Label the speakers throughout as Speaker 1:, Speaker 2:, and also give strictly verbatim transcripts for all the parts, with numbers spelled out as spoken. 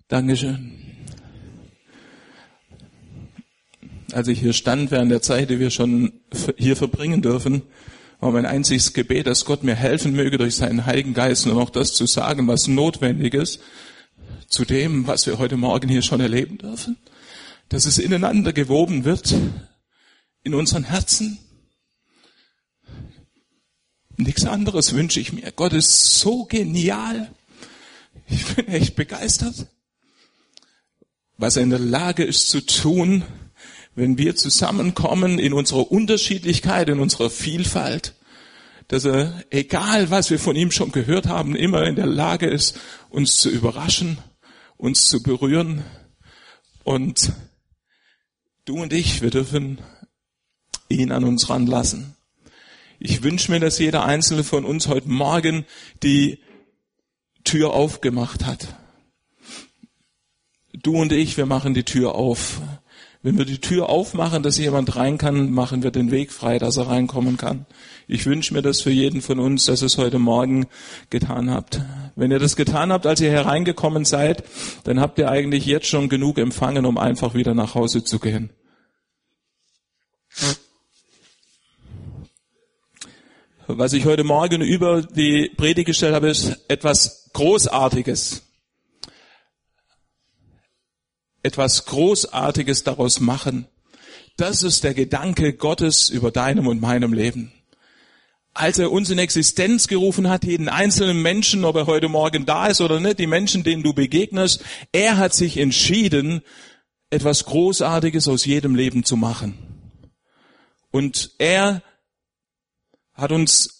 Speaker 1: Dankeschön. Als ich hier stand, während der Zeit, die wir schon hier verbringen dürfen, war mein einziges Gebet, dass Gott mir helfen möge, durch seinen Heiligen Geist nur noch das zu sagen, was notwendig ist, zu dem, was wir heute Morgen hier schon erleben dürfen. Dass es ineinander gewoben wird, in unseren Herzen. Nichts anderes wünsche ich mir. Gott ist so genial. Ich bin echt begeistert, was er in der Lage ist zu tun, wenn wir zusammenkommen in unserer Unterschiedlichkeit, in unserer Vielfalt, dass er, egal was wir von ihm schon gehört haben, immer in der Lage ist, uns zu überraschen, uns zu berühren. Und du und ich, wir dürfen ihn an uns ranlassen. Ich wünsche mir, dass jeder Einzelne von uns heute Morgen die Tür aufgemacht hat. Du und ich, wir machen die Tür auf. Wenn wir die Tür aufmachen, dass jemand rein kann, machen wir den Weg frei, dass er reinkommen kann. Ich wünsche mir das für jeden von uns, dass ihr es heute Morgen getan habt. Wenn ihr das getan habt, als ihr hereingekommen seid, dann habt ihr eigentlich jetzt schon genug empfangen, um einfach wieder nach Hause zu gehen. Was ich heute Morgen über die Predigt gestellt habe, ist etwas Großartiges. Etwas Großartiges daraus machen. Das ist der Gedanke Gottes über deinem und meinem Leben. Als er uns in Existenz gerufen hat, jeden einzelnen Menschen, ob er heute Morgen da ist oder nicht, die Menschen, denen du begegnest, er hat sich entschieden, etwas Großartiges aus jedem Leben zu machen. Und er hat uns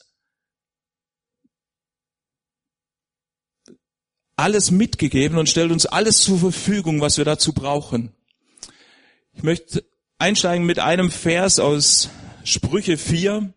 Speaker 1: alles mitgegeben und stellt uns alles zur Verfügung, was wir dazu brauchen. Ich möchte einsteigen mit einem Vers aus Sprüche vier,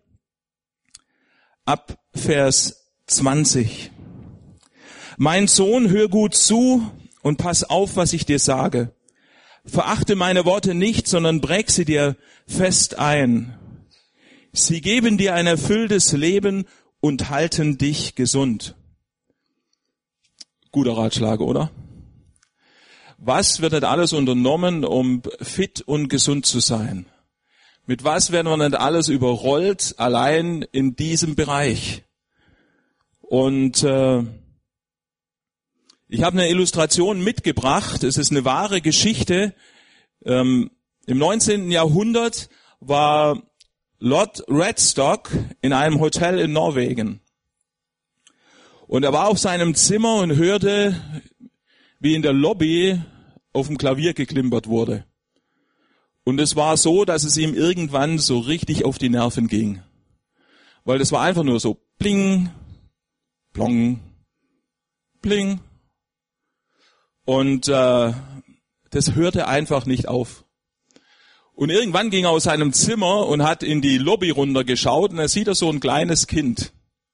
Speaker 1: ab Vers zwanzig. Mein Sohn, hör gut zu und pass auf, was ich dir sage. Verachte meine Worte nicht, sondern präg sie dir fest ein. Sie geben dir ein erfülltes Leben und halten dich gesund. Guter Ratschlag, oder? Was wird nicht alles unternommen, um fit und gesund zu sein? Mit was werden wir nicht alles überrollt, allein in diesem Bereich? Und äh, ich habe eine Illustration mitgebracht. Es ist eine wahre Geschichte. Ähm, Im neunzehnten Jahrhundert war Lord Redstock in einem Hotel in Norwegen. Und er war auf seinem Zimmer und hörte, wie in der Lobby auf dem Klavier geklimpert wurde. Und es war so, dass es ihm irgendwann so richtig auf die Nerven ging. Weil es war einfach nur so bling, plong, bling. Und äh, das hörte einfach nicht auf. Und irgendwann ging er aus seinem Zimmer und hat in die Lobby runtergeschaut und da sieht er so ein kleines Kind.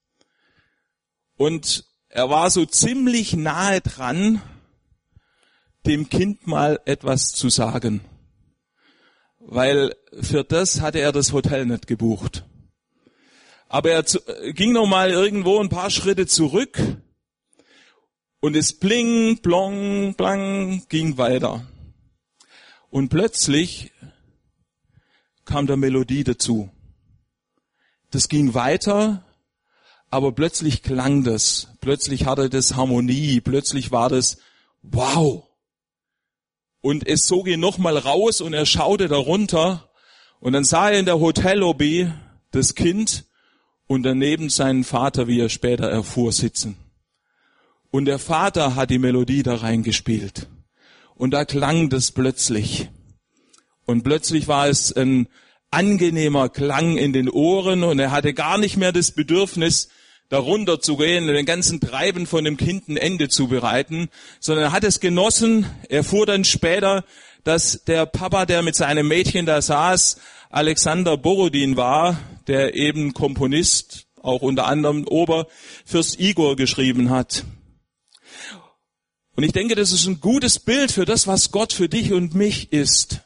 Speaker 1: Und er war so ziemlich nahe dran, dem Kind mal etwas zu sagen. Weil für das hatte er das Hotel nicht gebucht. Aber er zu, ging noch mal irgendwo ein paar Schritte zurück und es bling, plong, blang ging weiter. Und plötzlich kam der Melodie dazu. Das ging weiter. Aber plötzlich klang das, plötzlich hatte das Harmonie, plötzlich war das wow. Und es zog ihn nochmal raus und er schaute darunter und dann sah er in der Hotellobby das Kind und daneben seinen Vater, wie er später erfuhr, sitzen. Und der Vater hat die Melodie da reingespielt. Und da klang das plötzlich. Und plötzlich war es ein angenehmer Klang in den Ohren und er hatte gar nicht mehr das Bedürfnis, darunter zu gehen und den ganzen Treiben von dem Kind ein Ende zu bereiten, sondern er hat es genossen. Er fuhr dann später, dass der Papa, der mit seinem Mädchen da saß, Alexander Borodin war, der eben Komponist, auch unter anderem Oberfürst Igor geschrieben hat. Und ich denke, das ist ein gutes Bild für das, was Gott für dich und mich ist.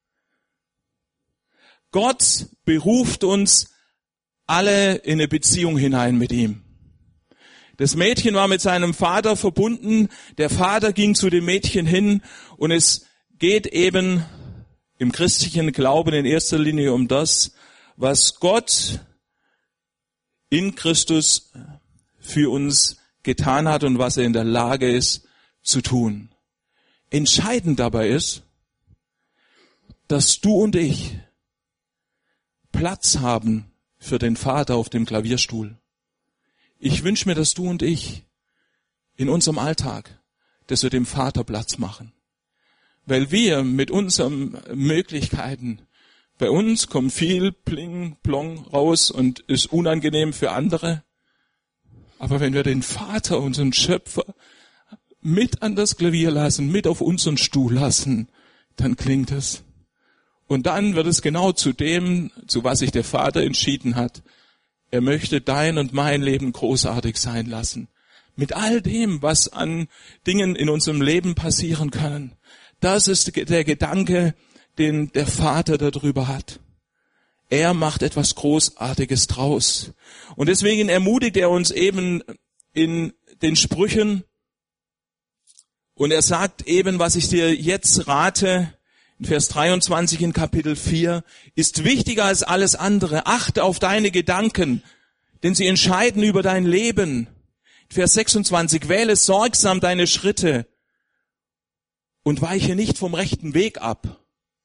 Speaker 1: Gott beruft uns alle in eine Beziehung hinein mit ihm. Das Mädchen war mit seinem Vater verbunden, der Vater ging zu dem Mädchen hin und es geht eben im christlichen Glauben in erster Linie um das, was Gott in Christus für uns getan hat und was er in der Lage ist zu tun. Entscheidend dabei ist, dass du und ich Platz haben für den Vater auf dem Klavierstuhl. Ich wünsche mir, dass du und ich in unserem Alltag, dass wir dem Vater Platz machen. Weil wir mit unseren Möglichkeiten, bei uns kommt viel Pling, Plong raus und ist unangenehm für andere. Aber wenn wir den Vater, unseren Schöpfer, mit an das Klavier lassen, mit auf unseren Stuhl lassen, dann klingt es. Und dann wird es genau zu dem, zu was sich der Vater entschieden hat. Er möchte dein und mein Leben großartig sein lassen. Mit all dem, was an Dingen in unserem Leben passieren können. Das ist der Gedanke, den der Vater darüber hat. Er macht etwas Großartiges draus. Und deswegen ermutigt er uns eben in den Sprüchen. Und er sagt eben, was ich dir jetzt rate, in Vers dreiundzwanzig in Kapitel vier, ist wichtiger als alles andere. Achte auf deine Gedanken, denn sie entscheiden über dein Leben. In Vers sechsundzwanzig, wähle sorgsam deine Schritte und weiche nicht vom rechten Weg ab.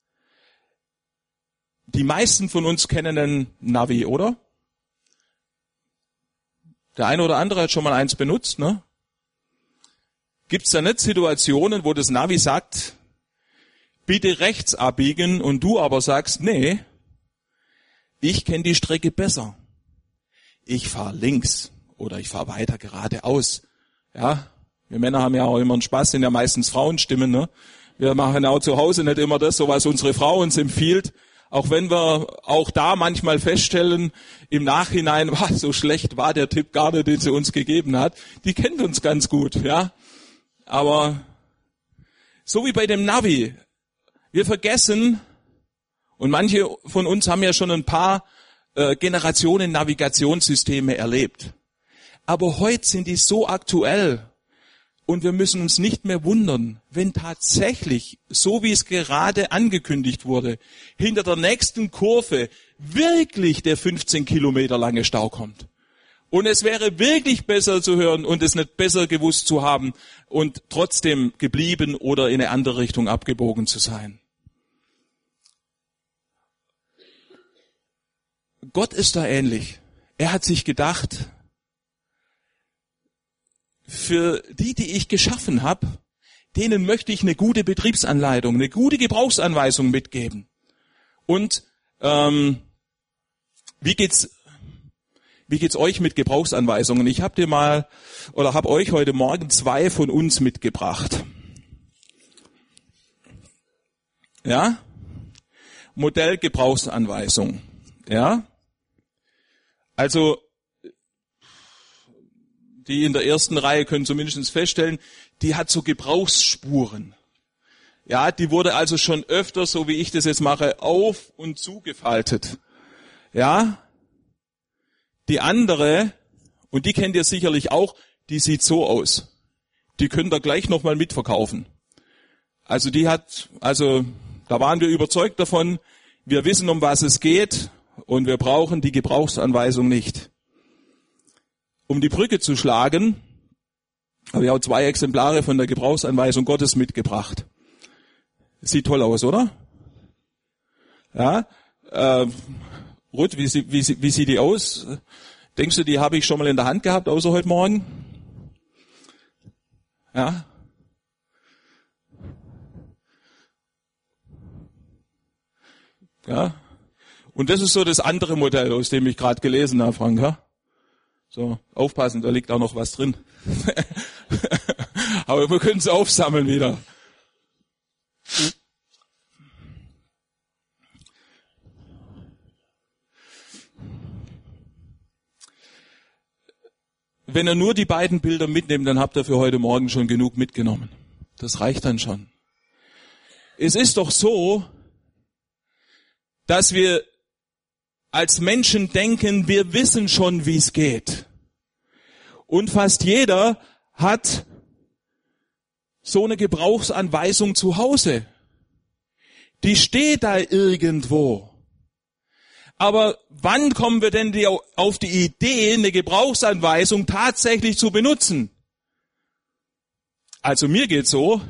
Speaker 1: Die meisten von uns kennen einen Navi, oder? Der eine oder andere hat schon mal eins benutzt, ne? Gibt's da nicht Situationen, wo das Navi sagt, bitte rechts abbiegen und du aber sagst, nee, ich kenne die Strecke besser. Ich fahre links oder ich fahre weiter geradeaus. Ja, wir Männer haben ja auch immer einen Spaß, sind ja meistens Frauenstimmen, ne? Wir machen auch zu Hause nicht immer das, so was unsere Frau uns empfiehlt. Auch wenn wir auch da manchmal feststellen, im Nachhinein, war so schlecht war der Tipp gar nicht, den sie uns gegeben hat. Die kennt uns ganz gut, ja. Aber so wie bei dem Navi, wir vergessen, und manche von uns haben ja schon ein paar äh, Generationen Navigationssysteme erlebt. Aber heute sind die so aktuell und wir müssen uns nicht mehr wundern, wenn tatsächlich, so wie es gerade angekündigt wurde, hinter der nächsten Kurve wirklich der fünfzehn Kilometer lange Stau kommt. Und es wäre wirklich besser zu hören und es nicht besser gewusst zu haben und trotzdem geblieben oder in eine andere Richtung abgebogen zu sein. Gott ist da ähnlich. Er hat sich gedacht, für die, die ich geschaffen habe, denen möchte ich eine gute Betriebsanleitung, eine gute Gebrauchsanweisung mitgeben. Und ähm, wie geht's Wie geht's euch mit Gebrauchsanweisungen? Ich habe dir mal oder habe euch heute Morgen zwei von uns mitgebracht. Ja? Modell Gebrauchsanweisung. Ja? Also die in der ersten Reihe können zumindest feststellen, die hat so Gebrauchsspuren. Ja, die wurde also schon öfter, so wie ich das jetzt mache, auf und zugefaltet. Ja? Die andere, und die kennt ihr sicherlich auch, die sieht so aus. Die könnt ihr gleich nochmal mitverkaufen. Also die hat, also da waren wir überzeugt davon, wir wissen, um was es geht und wir brauchen die Gebrauchsanweisung nicht. Um die Brücke zu schlagen, habe ich auch zwei Exemplare von der Gebrauchsanweisung Gottes mitgebracht. Sieht toll aus, oder? Ja, äh, Ruth, wie, wie, wie, wie sieht die aus? Denkst du, die habe ich schon mal in der Hand gehabt, außer heute Morgen? Ja. Ja. Und das ist so das andere Modell, aus dem ich gerade gelesen habe, Frank. Ja? So, aufpassen, da liegt auch noch was drin. Aber wir können es aufsammeln wieder. Wenn ihr nur die beiden Bilder mitnehmt, dann habt ihr für heute Morgen schon genug mitgenommen. Das reicht dann schon. Es ist doch so, dass wir als Menschen denken, wir wissen schon, wie es geht. Und fast jeder hat so eine Gebrauchsanweisung zu Hause. Die steht da irgendwo. Aber wann kommen wir denn die, auf die Idee, eine Gebrauchsanweisung tatsächlich zu benutzen? Also mir geht's so,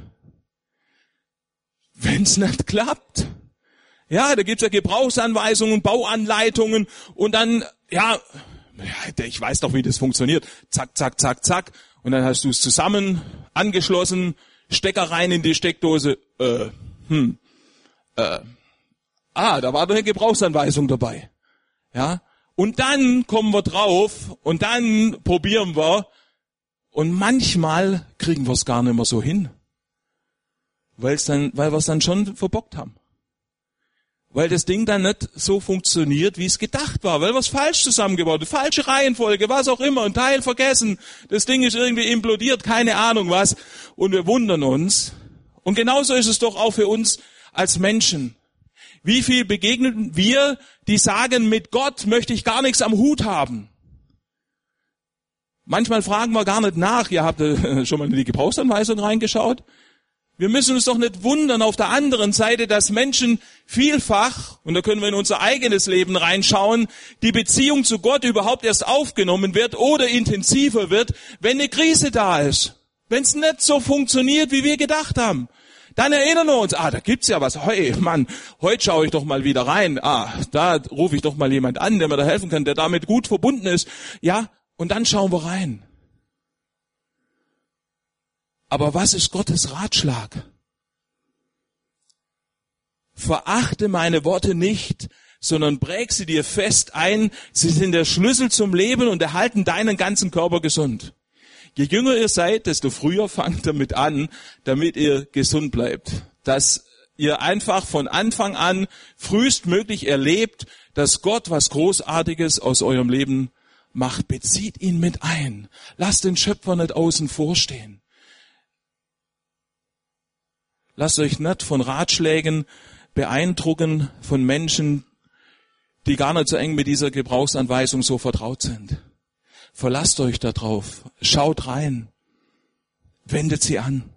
Speaker 1: wenn's nicht klappt. Ja, da gibt's ja Gebrauchsanweisungen, Bauanleitungen und dann, ja, ich weiß doch, wie das funktioniert. Zack, zack, zack, zack. Und dann hast du es zusammen angeschlossen, Stecker rein in die Steckdose. Äh, hm, äh, ah, da war doch eine Gebrauchsanweisung dabei. Ja, und dann kommen wir drauf und dann probieren wir und manchmal kriegen wir es gar nicht mehr so hin, weil es dann, weil wir es dann schon verbockt haben. Weil das Ding dann nicht so funktioniert, wie es gedacht war, weil wir es falsch zusammengebaut haben, falsche Reihenfolge, was auch immer, ein Teil vergessen, das Ding ist irgendwie implodiert, keine Ahnung was, und wir wundern uns. Und genauso ist es doch auch für uns als Menschen. Wie viel begegnen wir, die sagen, mit Gott möchte ich gar nichts am Hut haben? Manchmal fragen wir gar nicht nach, ihr habt schon mal in die Gebrauchsanweisung reingeschaut? Wir müssen uns doch nicht wundern auf der anderen Seite, dass Menschen vielfach, und da können wir in unser eigenes Leben reinschauen, die Beziehung zu Gott überhaupt erst aufgenommen wird oder intensiver wird, wenn eine Krise da ist. Wenn es nicht so funktioniert, wie wir gedacht haben. Dann erinnern wir uns, ah, da gibt's ja was. Hey, Mann, heute schaue ich doch mal wieder rein. Ah, da rufe ich doch mal jemand an, der mir da helfen kann, der damit gut verbunden ist. Ja, und dann schauen wir rein. Aber was ist Gottes Ratschlag? Verachte meine Worte nicht, sondern präg sie dir fest ein. Sie sind der Schlüssel zum Leben und erhalten deinen ganzen Körper gesund. Je jünger ihr seid, desto früher fangt damit an, damit ihr gesund bleibt. Dass ihr einfach von Anfang an frühestmöglich erlebt, dass Gott was Großartiges aus eurem Leben macht. Bezieht ihn mit ein. Lasst den Schöpfer nicht außen vor stehen. Lasst euch nicht von Ratschlägen beeindrucken von Menschen, die gar nicht so eng mit dieser Gebrauchsanweisung so vertraut sind. Verlasst euch darauf, schaut rein, wendet sie an.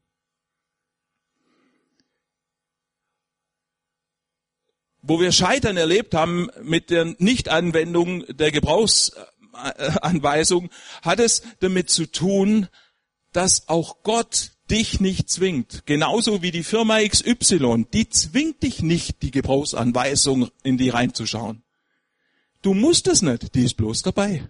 Speaker 1: Wo wir Scheitern erlebt haben mit der Nichtanwendung der Gebrauchsanweisung, hat es damit zu tun, dass auch Gott dich nicht zwingt. Genauso wie die Firma X Y, die zwingt dich nicht, die Gebrauchsanweisung in die reinzuschauen. Du musst es nicht, die ist bloß dabei.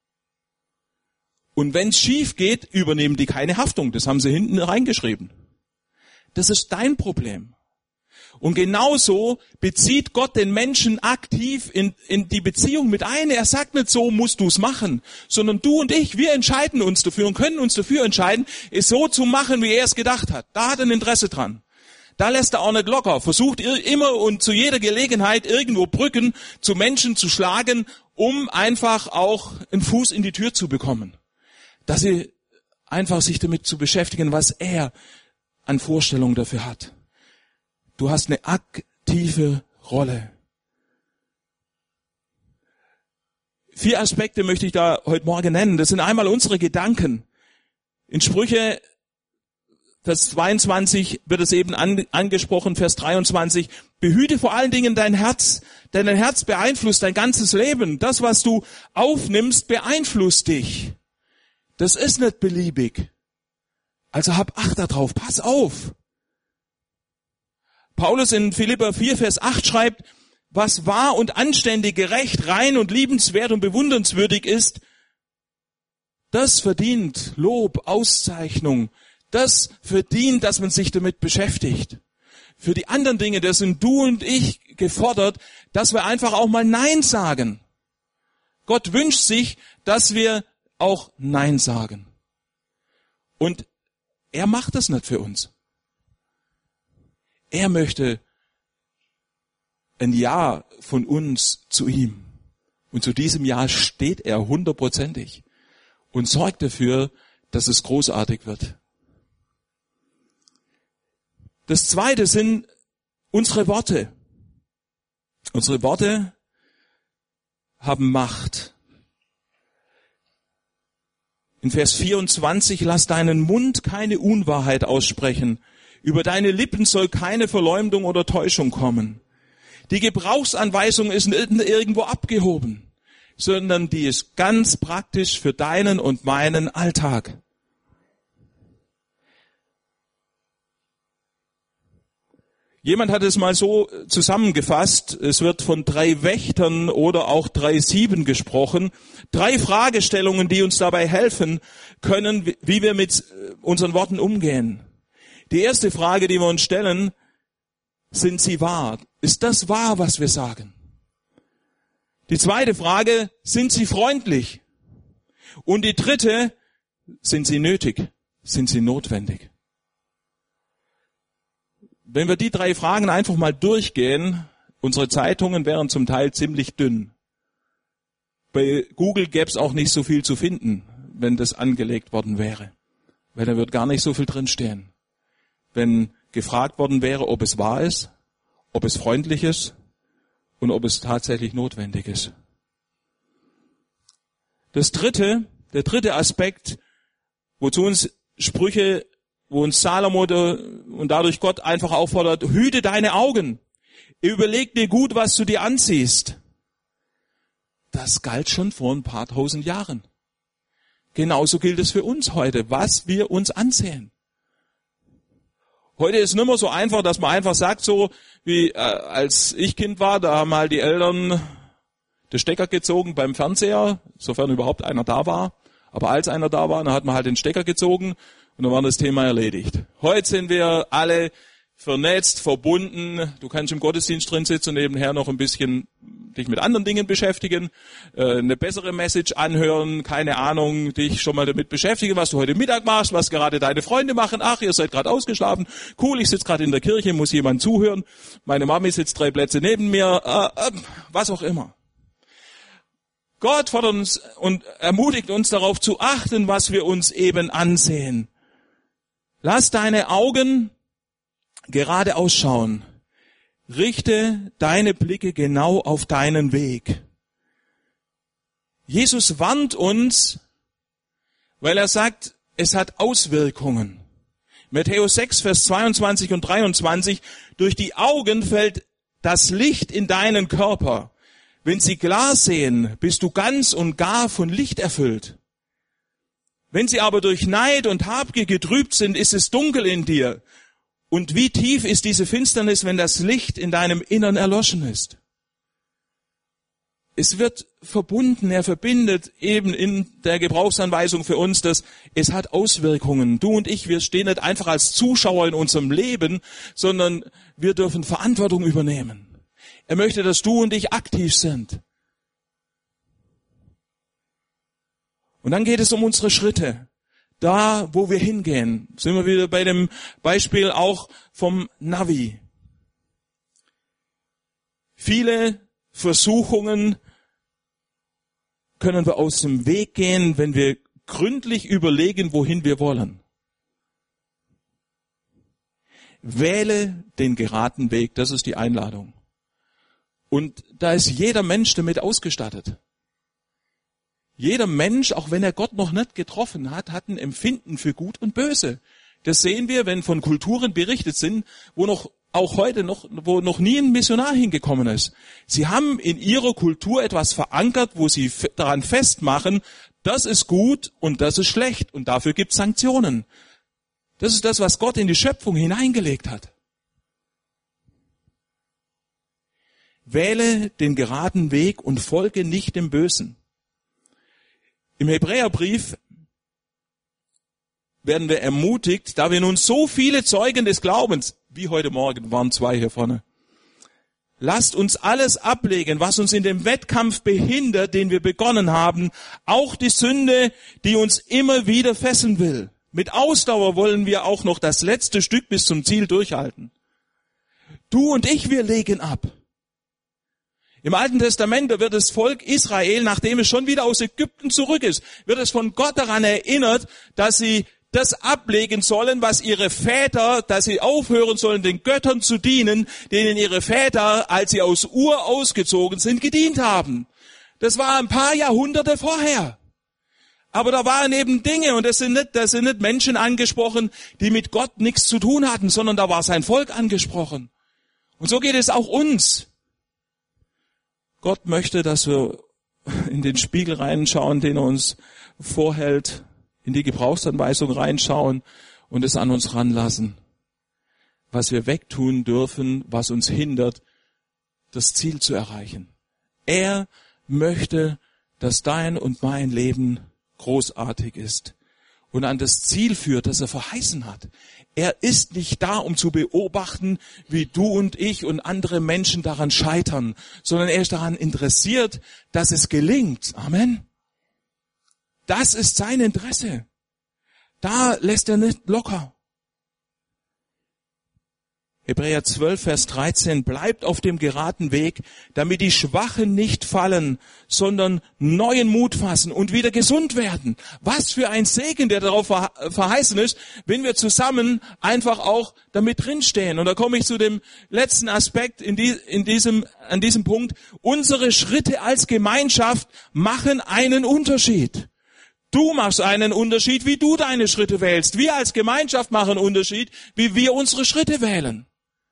Speaker 1: Und wenn es schief geht, übernehmen die keine Haftung. Das haben sie hinten reingeschrieben. Das ist dein Problem. Und genauso bezieht Gott den Menschen aktiv in, in die Beziehung mit ein. Er sagt nicht, so musst du es machen, sondern du und ich, wir entscheiden uns dafür und können uns dafür entscheiden, es so zu machen, wie er es gedacht hat. Da hat er ein Interesse dran. Da lässt er auch nicht locker. Versucht immer und zu jeder Gelegenheit irgendwo Brücken zu Menschen zu schlagen, um einfach auch einen Fuß in die Tür zu bekommen. Dass sie einfach sich damit zu beschäftigen, was er an Vorstellungen dafür hat. Du hast eine aktive Rolle. Vier Aspekte möchte ich da heute Morgen nennen. Das sind einmal unsere Gedanken. In Sprüche, Vers zweiundzwanzig wird es eben an, angesprochen, Vers dreiundzwanzig. Behüte vor allen Dingen dein Herz, denn dein Herz beeinflusst dein ganzes Leben. Das, was du aufnimmst, beeinflusst dich. Das ist nicht beliebig. Also hab Acht darauf, pass auf. Paulus in Philipper vier, Vers acht schreibt, was wahr und anständig, gerecht, rein und liebenswert und bewundernswürdig ist, das verdient Lob, Auszeichnung. Das verdient, dass man sich damit beschäftigt. Für die anderen Dinge, da sind du und ich gefordert, dass wir einfach auch mal Nein sagen. Gott wünscht sich, dass wir auch Nein sagen. Und er macht das nicht für uns. Er möchte ein Ja von uns zu ihm. Und zu diesem Ja steht er hundertprozentig und sorgt dafür, dass es großartig wird. Das Zweite sind unsere Worte. Unsere Worte haben Macht. In Vers vierundzwanzig, lass deinen Mund keine Unwahrheit aussprechen. Über deine Lippen soll keine Verleumdung oder Täuschung kommen. Die Gebrauchsanweisung ist nicht irgendwo abgehoben, sondern die ist ganz praktisch für deinen und meinen Alltag. Jemand hat es mal so zusammengefasst, es wird von drei Wächtern oder auch drei Sieben gesprochen. Drei Fragestellungen, die uns dabei helfen können, wie wir mit unseren Worten umgehen. Die erste Frage, die wir uns stellen, sind sie wahr? Ist das wahr, was wir sagen? Die zweite Frage, sind sie freundlich? Und die dritte, sind sie nötig? Sind sie notwendig? Wenn wir die drei Fragen einfach mal durchgehen, unsere Zeitungen wären zum Teil ziemlich dünn. Bei Google gäbe es auch nicht so viel zu finden, wenn das angelegt worden wäre. Weil da wird gar nicht so viel drinstehen. Wenn gefragt worden wäre, ob es wahr ist, ob es freundlich ist und ob es tatsächlich notwendig ist. Das dritte, der dritte Aspekt, wozu uns Sprüche, wo uns Salomo und dadurch Gott einfach auffordert, hüte deine Augen, überleg dir gut, was du dir anziehst. Das galt schon vor ein paar tausend Jahren. Genauso gilt es für uns heute, was wir uns ansehen. Heute ist es nicht mehr so einfach, dass man einfach sagt, so wie äh, als ich Kind war, da haben halt die Eltern den Stecker gezogen beim Fernseher, sofern überhaupt einer da war. Aber als einer da war, dann hat man halt den Stecker gezogen und dann war das Thema erledigt. Heute sind wir alle vernetzt, verbunden. Du kannst im Gottesdienst drin sitzen und nebenher noch ein bisschen dich mit anderen Dingen beschäftigen, äh, eine bessere Message anhören, keine Ahnung, dich schon mal damit beschäftigen, was du heute Mittag machst, was gerade deine Freunde machen. Ach, ihr seid gerade ausgeschlafen. Cool, ich sitze gerade in der Kirche, muss jemand zuhören. Meine Mami sitzt drei Plätze neben mir. Äh, äh, was auch immer. Gott fordert uns und ermutigt uns darauf zu achten, was wir uns eben ansehen. Lass deine Augen gerade ausschauen. Richte deine Blicke genau auf deinen Weg. Jesus warnt uns, weil er sagt, es hat Auswirkungen. Matthäus sechs, Vers zweiundzwanzig und dreiundzwanzig, durch die Augen fällt das Licht in deinen Körper. Wenn sie klar sehen, bist du ganz und gar von Licht erfüllt. Wenn sie aber durch Neid und Habgier getrübt sind, ist es dunkel in dir. Und wie tief ist diese Finsternis, wenn das Licht in deinem Innern erloschen ist? Es wird verbunden, er verbindet eben in der Gebrauchsanweisung für uns, dass es hat Auswirkungen. Du und ich, wir stehen nicht einfach als Zuschauer in unserem Leben, sondern wir dürfen Verantwortung übernehmen. Er möchte, dass du und ich aktiv sind. Und dann geht es um unsere Schritte. Da, wo wir hingehen, sind wir wieder bei dem Beispiel auch vom Navi. Viele Versuchungen können wir aus dem Weg gehen, wenn wir gründlich überlegen, wohin wir wollen. Wähle den geraden Weg, das ist die Einladung. Und da ist jeder Mensch damit ausgestattet. Jeder Mensch, auch wenn er Gott noch nicht getroffen hat, hat ein Empfinden für Gut und Böse. Das sehen wir, wenn von Kulturen berichtet sind, wo noch auch heute noch, wo noch nie ein Missionar hingekommen ist. Sie haben in ihrer Kultur etwas verankert, wo sie daran festmachen, das ist gut und das ist schlecht und dafür gibt es Sanktionen. Das ist das, was Gott in die Schöpfung hineingelegt hat. Wähle den geraden Weg und folge nicht dem Bösen. Im Hebräerbrief werden wir ermutigt, da wir nun so viele Zeugen des Glaubens, wie heute Morgen waren zwei hier vorne, lasst uns alles ablegen, was uns in dem Wettkampf behindert, den wir begonnen haben, auch die Sünde, die uns immer wieder fesseln will. Mit Ausdauer wollen wir auch noch das letzte Stück bis zum Ziel durchhalten. Du und ich, wir legen ab. Im Alten Testament wird das Volk Israel, nachdem es schon wieder aus Ägypten zurück ist, wird es von Gott daran erinnert, dass sie das ablegen sollen, was ihre Väter, dass sie aufhören sollen, den Göttern zu dienen, denen ihre Väter, als sie aus Ur ausgezogen sind, gedient haben. Das war ein paar Jahrhunderte vorher. Aber da waren eben Dinge, und das sind nicht, das sind nicht Menschen angesprochen, die mit Gott nichts zu tun hatten, sondern da war sein Volk angesprochen. Und so geht es auch uns. Gott möchte, dass wir in den Spiegel reinschauen, den er uns vorhält, in die Gebrauchsanweisung reinschauen und es an uns ranlassen. Was wir wegtun dürfen, was uns hindert, das Ziel zu erreichen. Er möchte, dass dein und mein Leben großartig ist und an das Ziel führt, das er verheißen hat. Er ist nicht da, um zu beobachten, wie du und ich und andere Menschen daran scheitern, sondern er ist daran interessiert, dass es gelingt. Amen. Das ist sein Interesse. Da lässt er nicht locker. Hebräer zwölf, Vers dreizehn, bleibt auf dem geraden Weg, damit die Schwachen nicht fallen, sondern neuen Mut fassen und wieder gesund werden. Was für ein Segen, der darauf verheißen ist, wenn wir zusammen einfach auch damit drinstehen. Und da komme ich zu dem letzten Aspekt in, die, in diesem, an diesem Punkt. Unsere Schritte als Gemeinschaft machen einen Unterschied. Du machst einen Unterschied, wie du deine Schritte wählst. Wir als Gemeinschaft machen einen Unterschied, wie wir unsere Schritte wählen.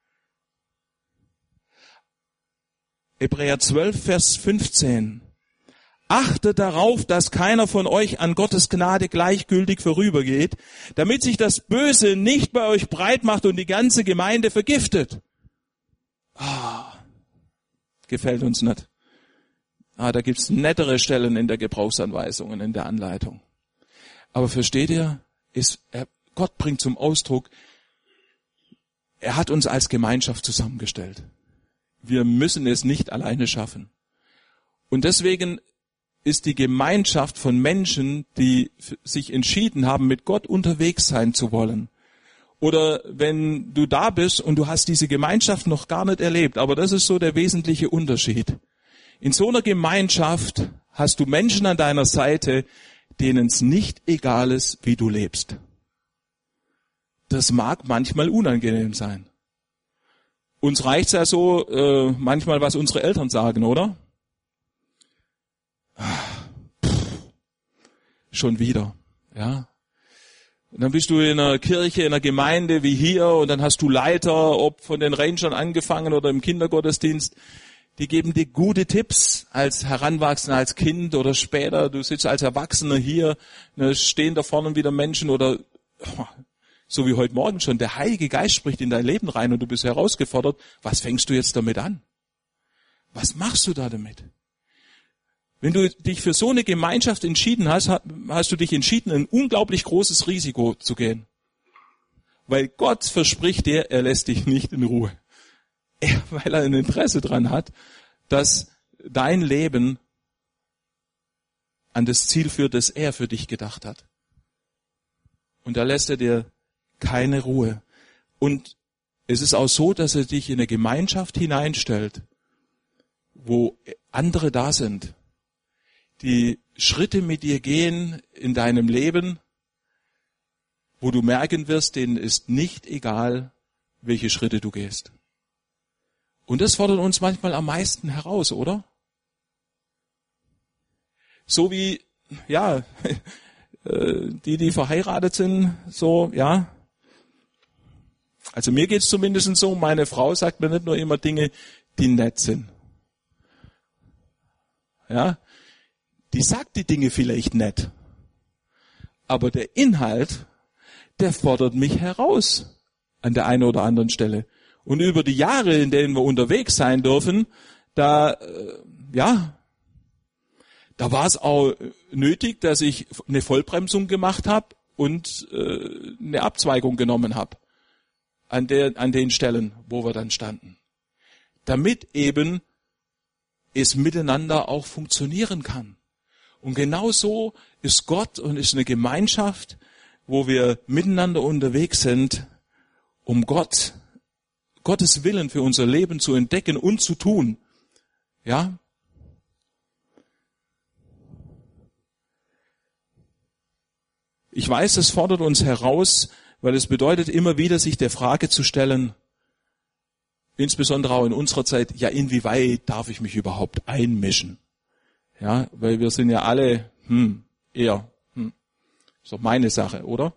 Speaker 1: Hebräer zwölf, Vers fünfzehn. Achtet darauf, dass keiner von euch an Gottes Gnade gleichgültig vorübergeht, damit sich das Böse nicht bei euch breit macht und die ganze Gemeinde vergiftet. Ah, gefällt uns nicht. Ah, da gibt's nettere Stellen in der Gebrauchsanweisung und in der Anleitung. Aber versteht ihr, ist, er, Gott bringt zum Ausdruck, er hat uns als Gemeinschaft zusammengestellt. Wir müssen es nicht alleine schaffen. Und deswegen ist die Gemeinschaft von Menschen, die sich entschieden haben, mit Gott unterwegs sein zu wollen. Oder wenn du da bist und du hast diese Gemeinschaft noch gar nicht erlebt, aber das ist so der wesentliche Unterschied. In so einer Gemeinschaft hast du Menschen an deiner Seite, denen es nicht egal ist, wie du lebst. Das mag manchmal unangenehm sein. Uns reicht's ja so äh, manchmal, was unsere Eltern sagen, oder? Pff, schon wieder, ja. Und dann bist du in einer Kirche, in einer Gemeinde wie hier und dann hast du Leiter, ob von den Rangern angefangen oder im Kindergottesdienst, die geben dir gute Tipps als Heranwachsender, als Kind oder später. Du sitzt als Erwachsener hier, ne, stehen da vorne wieder Menschen oder so wie heute Morgen schon, der Heilige Geist spricht in dein Leben rein und du bist herausgefordert. Was fängst du jetzt damit an? Was machst du da damit? Wenn du dich für so eine Gemeinschaft entschieden hast, hast du dich entschieden, ein unglaublich großes Risiko zu gehen. Weil Gott verspricht dir, er lässt dich nicht in Ruhe. Er, weil er ein Interesse dran hat, dass dein Leben an das Ziel führt, das er für dich gedacht hat. Und da lässt er dir keine Ruhe. Und es ist auch so, dass er dich in eine Gemeinschaft hineinstellt, wo andere da sind, die Schritte mit dir gehen in deinem Leben, wo du merken wirst, denen ist nicht egal, welche Schritte du gehst. Und das fordert uns manchmal am meisten heraus, oder? So wie, ja, die, die verheiratet sind, so, ja. Also mir geht's zumindest so, meine Frau sagt mir nicht nur immer Dinge, die nett sind. Ja, die sagt die Dinge vielleicht nett. Aber der Inhalt, der fordert mich heraus an der einen oder anderen Stelle. Und über die Jahre, in denen wir unterwegs sein dürfen, da, äh, ja, da war es auch nötig, dass ich eine Vollbremsung gemacht habe und äh, eine Abzweigung genommen habe an der, an den Stellen, wo wir dann standen. Damit eben es miteinander auch funktionieren kann. Und genau so ist Gott und ist eine Gemeinschaft, wo wir miteinander unterwegs sind, um Gott, Gottes Willen für unser Leben zu entdecken und zu tun. Ja? Ich weiß, es fordert uns heraus, weil es bedeutet immer wieder, sich der Frage zu stellen, insbesondere auch in unserer Zeit, ja, inwieweit darf ich mich überhaupt einmischen? Ja, weil wir sind ja alle, hm, eher, hm, Ist doch meine Sache, oder?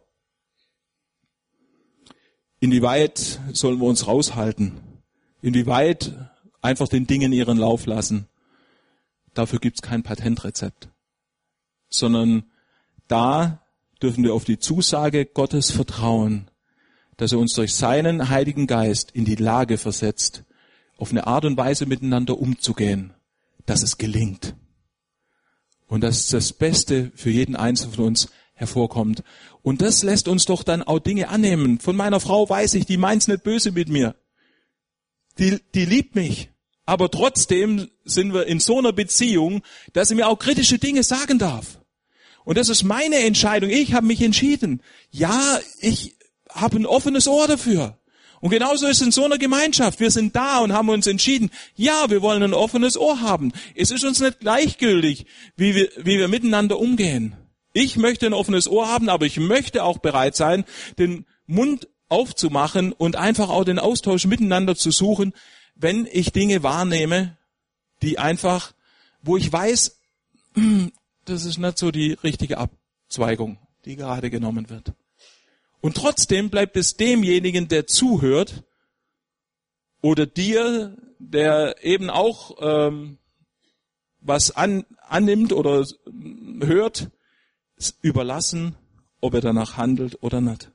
Speaker 1: Inwieweit sollen wir uns raushalten? Inwieweit einfach den Dingen ihren Lauf lassen? Dafür gibt's kein Patentrezept. Sondern da dürfen wir auf die Zusage Gottes vertrauen, dass er uns durch seinen Heiligen Geist in die Lage versetzt, auf eine Art und Weise miteinander umzugehen, dass es gelingt. Und dass das Beste für jeden Einzelnen von uns hervorkommt. Und das lässt uns doch dann auch Dinge annehmen. Von meiner Frau weiß ich, die meint's nicht böse mit mir. Die, die liebt mich. Aber trotzdem sind wir in so einer Beziehung, dass sie mir auch kritische Dinge sagen darf. Und das ist meine Entscheidung. Ich habe mich entschieden. Ja, ich habe ein offenes Ohr dafür. Und genauso ist es in so einer Gemeinschaft. Wir sind da und haben uns entschieden, ja, wir wollen ein offenes Ohr haben. Es ist uns nicht gleichgültig, wie wir, wie wir miteinander umgehen. Ich möchte ein offenes Ohr haben, aber ich möchte auch bereit sein, den Mund aufzumachen und einfach auch den Austausch miteinander zu suchen, wenn ich Dinge wahrnehme, die einfach, wo ich weiß, das ist nicht so die richtige Abzweigung, die gerade genommen wird. Und trotzdem bleibt es demjenigen, der zuhört, oder dir, der eben auch ähm, was an, annimmt oder hört, überlassen, ob er danach handelt oder nicht.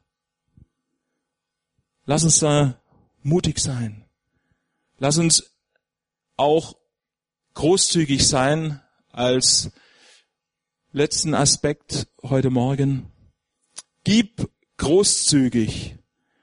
Speaker 1: Lass uns da mutig sein. Lass uns auch großzügig sein als letzten Aspekt heute Morgen. Gib großzügig.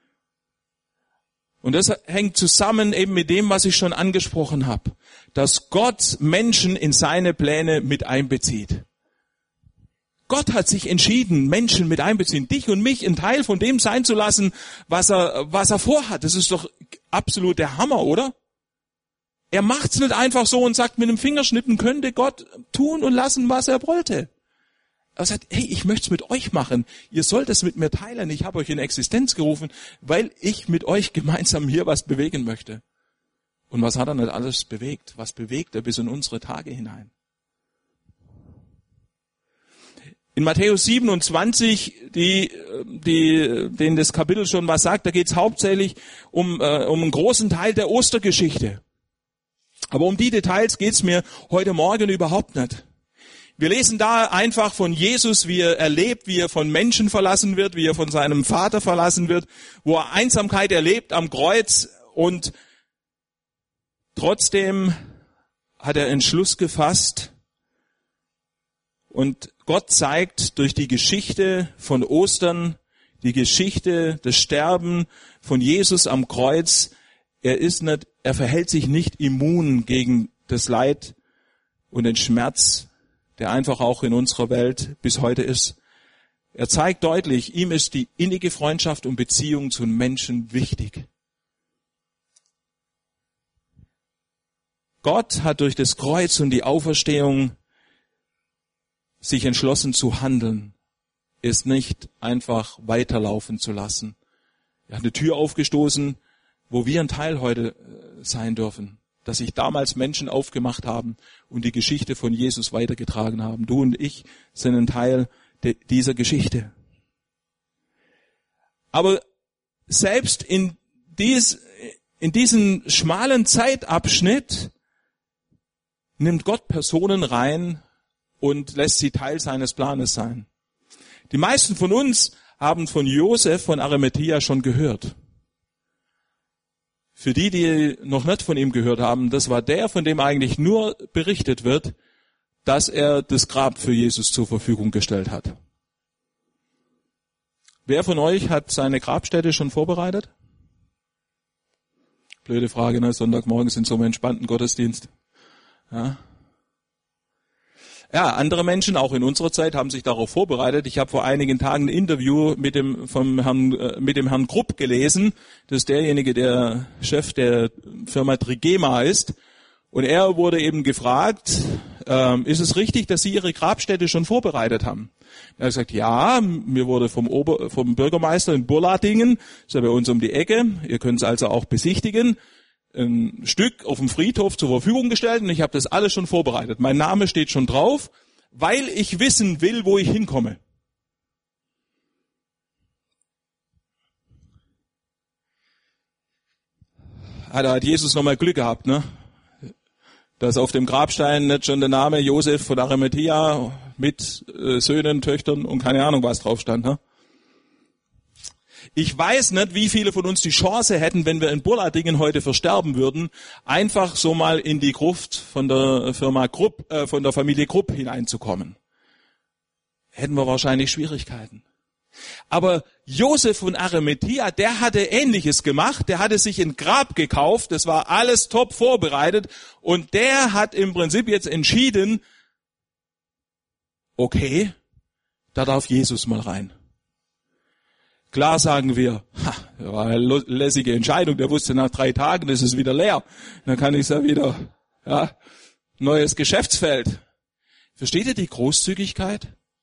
Speaker 1: Und das hängt zusammen eben mit dem, was ich schon angesprochen habe, dass Gott Menschen in seine Pläne mit einbezieht. Gott hat sich entschieden, Menschen mit einbeziehen, dich und mich, ein Teil von dem sein zu lassen, was er, was er vorhat. Das ist doch absolut der Hammer, oder? Er macht's nicht einfach so und sagt, mit einem Fingerschnippen könnte Gott tun und lassen, was er wollte. Er sagt, hey, ich möchte es mit euch machen. Ihr sollt es mit mir teilen. Ich habe euch in Existenz gerufen, weil ich mit euch gemeinsam hier was bewegen möchte. Und was hat er nicht alles bewegt? Was bewegt er bis in unsere Tage hinein? In Matthäus siebenundzwanzig, die, die, denen das Kapitel schon was sagt, da geht es hauptsächlich um, äh, um einen großen Teil der Ostergeschichte. Aber um die Details geht es mir heute Morgen überhaupt nicht. Wir lesen da einfach von Jesus, wie er erlebt, wie er von Menschen verlassen wird, wie er von seinem Vater verlassen wird, wo er Einsamkeit erlebt am Kreuz, und trotzdem hat er Entschluss gefasst, und Gott zeigt durch die Geschichte von Ostern, die Geschichte des Sterben von Jesus am Kreuz, er ist nicht, er verhält sich nicht immun gegen das Leid und den Schmerz, der einfach auch in unserer Welt bis heute ist. Er zeigt deutlich, ihm ist die innige Freundschaft und Beziehung zu Menschen wichtig. Gott hat durch das Kreuz und die Auferstehung sich entschlossen zu handeln, es nicht einfach weiterlaufen zu lassen. Er hat eine Tür aufgestoßen, wo wir ein Teil heute sein dürfen, dass sich damals Menschen aufgemacht haben und die Geschichte von Jesus weitergetragen haben. Du und ich sind ein Teil de- dieser Geschichte. Aber selbst in, dies, in diesem schmalen Zeitabschnitt nimmt Gott Personen rein und lässt sie Teil seines Planes sein. Die meisten von uns haben von Josef von Arimathea schon gehört. Für die, die noch nicht von ihm gehört haben, das war der, von dem eigentlich nur berichtet wird, dass er das Grab für Jesus zur Verfügung gestellt hat. Wer von euch hat seine Grabstätte schon vorbereitet? Blöde Frage, ne? Sonntagmorgens in so einem entspannten Gottesdienst. Ja. Ja, andere Menschen, auch in unserer Zeit, haben sich darauf vorbereitet. Ich habe vor einigen Tagen ein Interview mit dem vom Herrn äh, mit dem Herrn Krupp gelesen. Das ist derjenige, der Chef der Firma Trigema ist. Und er wurde eben gefragt, ähm, ist es richtig, dass Sie Ihre Grabstätte schon vorbereitet haben? Er hat gesagt, ja, mir wurde vom Ober, vom Bürgermeister in Burladingen, ist ja bei uns um die Ecke, ihr könnt es also auch besichtigen, ein Stück auf dem Friedhof zur Verfügung gestellt, und ich habe das alles schon vorbereitet. Mein Name steht schon drauf, weil ich wissen will, wo ich hinkomme. hat, hat Jesus nochmal Glück gehabt, ne? Dass auf dem Grabstein nicht schon der Name Josef von Arimathea mit äh, Söhnen, Töchtern und keine Ahnung was drauf stand, ne? Ich weiß nicht, wie viele von uns die Chance hätten, wenn wir in Burladingen heute versterben würden, einfach so mal in die Gruft von der Firma Krupp, äh, von der Familie Krupp hineinzukommen. Hätten wir wahrscheinlich Schwierigkeiten. Aber Josef von Arimathea, der hatte Ähnliches gemacht. Der hatte sich ein Grab gekauft. Das war alles top vorbereitet. Und der hat im Prinzip jetzt entschieden, okay, da darf Jesus mal rein. Klar sagen wir, ha, das war eine lässige Entscheidung. Der wusste, nach drei Tagen ist es wieder leer. Dann kann ich ja wieder, ja, neues Geschäftsfeld. Versteht ihr die Großzügigkeit?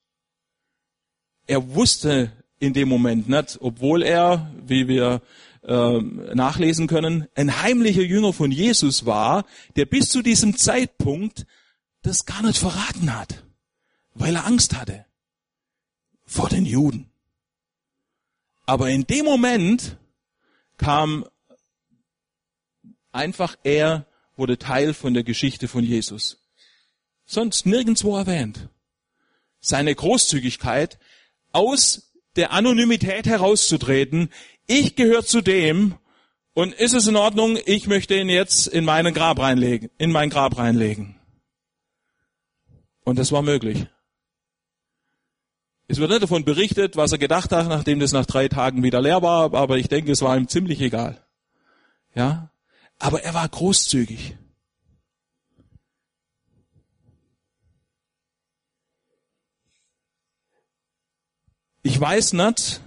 Speaker 1: Er wusste in dem Moment nicht, obwohl er, wie wir äh, nachlesen können, ein heimlicher Jünger von Jesus war, der bis zu diesem Zeitpunkt das gar nicht verraten hat, weil er Angst hatte vor den Juden. Aber in dem Moment kam einfach, er wurde Teil von der Geschichte von Jesus. Sonst nirgendwo erwähnt. Seine Großzügigkeit, aus der Anonymität herauszutreten. Ich gehöre zu dem und ist es in Ordnung, ich möchte ihn jetzt in meinen Grab reinlegen, in mein Grab reinlegen. Und das war möglich. Es wird nicht davon berichtet, was er gedacht hat, nachdem das nach drei Tagen wieder leer war, aber ich denke, es war ihm ziemlich egal. Ja, aber er war großzügig. Ich weiß nicht,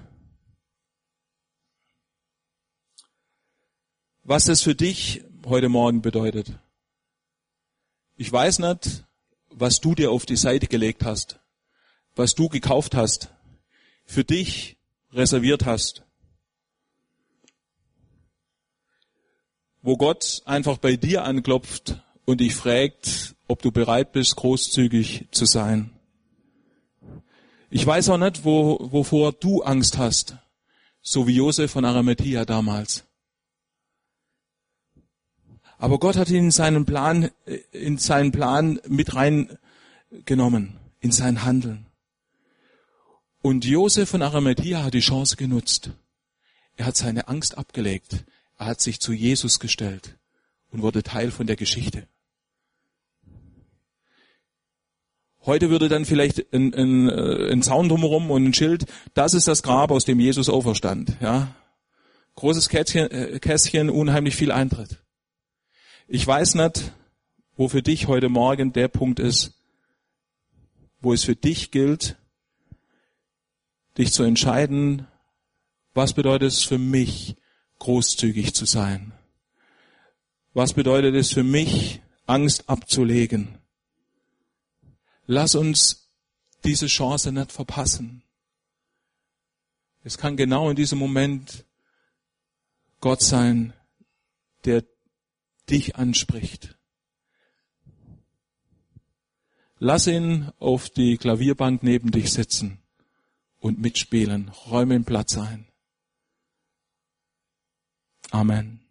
Speaker 1: was das für dich heute Morgen bedeutet. Ich weiß nicht, was du dir auf die Seite gelegt hast, was du gekauft hast, für dich reserviert hast. Wo Gott einfach bei dir anklopft und dich fragt, ob du bereit bist, großzügig zu sein. Ich weiß auch nicht, wo, wovor du Angst hast, so wie Josef von Arimathea damals. Aber Gott hat ihn in seinen Plan, in seinen Plan mit reingenommen, in sein Handeln. Und Josef von Arimathea hat die Chance genutzt. Er hat seine Angst abgelegt. Er hat sich zu Jesus gestellt und wurde Teil von der Geschichte. Heute würde dann vielleicht ein, ein, ein Zaun drumherum und ein Schild, das ist das Grab, aus dem Jesus auferstand. Ja? Großes Kästchen, Kästchen, unheimlich viel Eintritt. Ich weiß nicht, wo für dich heute Morgen der Punkt ist, wo es für dich gilt, dich zu entscheiden, was bedeutet es für mich, großzügig zu sein? Was bedeutet es für mich, Angst abzulegen? Lass uns diese Chance nicht verpassen. Es kann genau in diesem Moment Gott sein, der dich anspricht. Lass ihn auf die Klavierbank neben dich sitzen und mitspielen. Räume ihm Platz ein. Amen.